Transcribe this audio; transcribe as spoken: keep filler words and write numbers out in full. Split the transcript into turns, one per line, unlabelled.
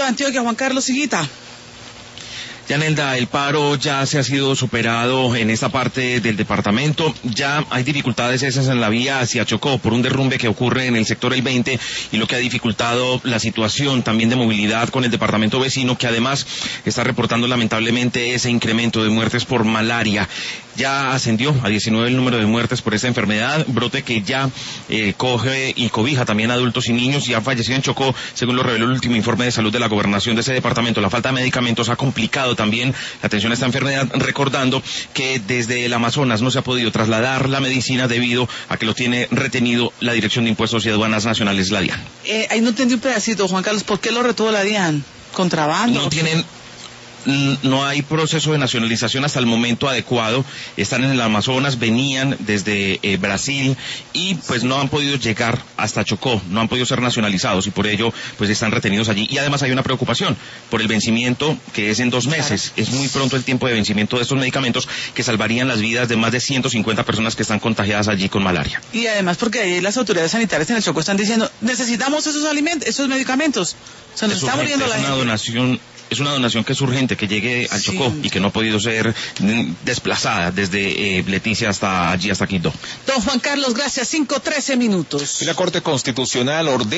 Antioquia, Juan Carlos Higuita.
Yanelda, el paro ya se ha sido superado en esta parte del departamento. Ya hay dificultades esas en la vía hacia Chocó por un derrumbe que ocurre en el sector El veinte y lo que ha dificultado la situación también de movilidad con el departamento vecino, que además está reportando lamentablemente ese incremento de muertes por malaria. Ya ascendió a diecinueve el número de muertes por esta enfermedad, brote que ya eh, coge y cobija también a adultos y niños, y ha fallecido en Chocó, según lo reveló el último informe de salud de la gobernación de ese departamento. La falta de medicamentos ha complicado también la atención a esta enfermedad, recordando que desde el Amazonas no se ha podido trasladar la medicina debido a que lo tiene retenido la Dirección de Impuestos y Aduanas Nacionales, la DIAN.
Eh, ahí no entendí un pedacito, Juan Carlos, ¿por qué lo retuvo la DIAN? ¿Contrabando?
No tienen... No hay proceso de nacionalización hasta el momento adecuado. Están en el Amazonas, venían desde eh, Brasil y pues no han podido llegar hasta Chocó, no han podido ser nacionalizados y por ello pues están retenidos allí. Y además hay una preocupación por el vencimiento, que es en dos meses. Es muy pronto el tiempo de vencimiento de estos medicamentos que salvarían las vidas de más de ciento cincuenta personas que están contagiadas allí con malaria.
Y además porque ahí las autoridades sanitarias en el Chocó están diciendo, necesitamos esos alimentos, esos medicamentos. Se nos
es
está
urgente,
muriendo la
es una
gente.
donación Es una donación que es urgente, que llegue al
Sí.
Chocó y que no ha podido ser desplazada desde eh, Leticia hasta allí, hasta Quito.
Don Juan Carlos, gracias. cinco trece minutos.
La Corte Constitucional ordena